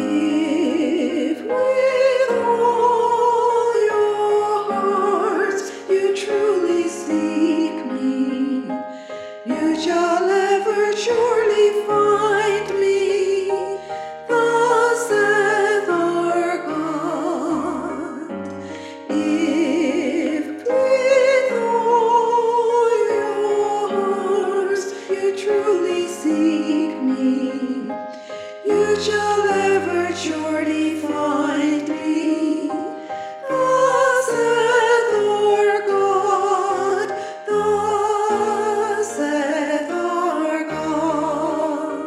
If with all your hearts you truly seek me, you shall ever surely find me. Thus saith our God. If with all your hearts you truly seek me, you shall ever surely find me. Thus saith our God, thus saith our God.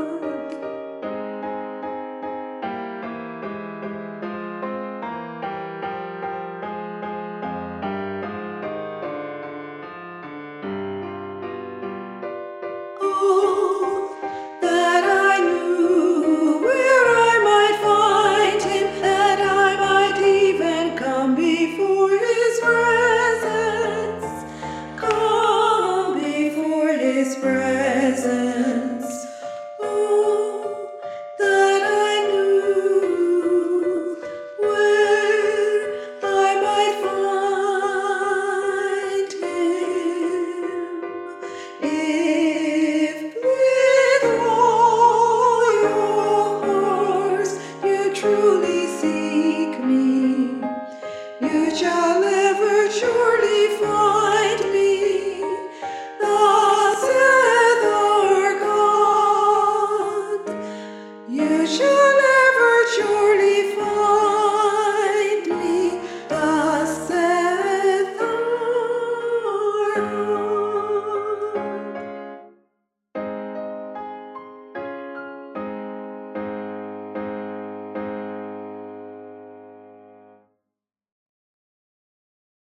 Oh, that I knew where I might find him, that I might even come before his presence, come before his presence.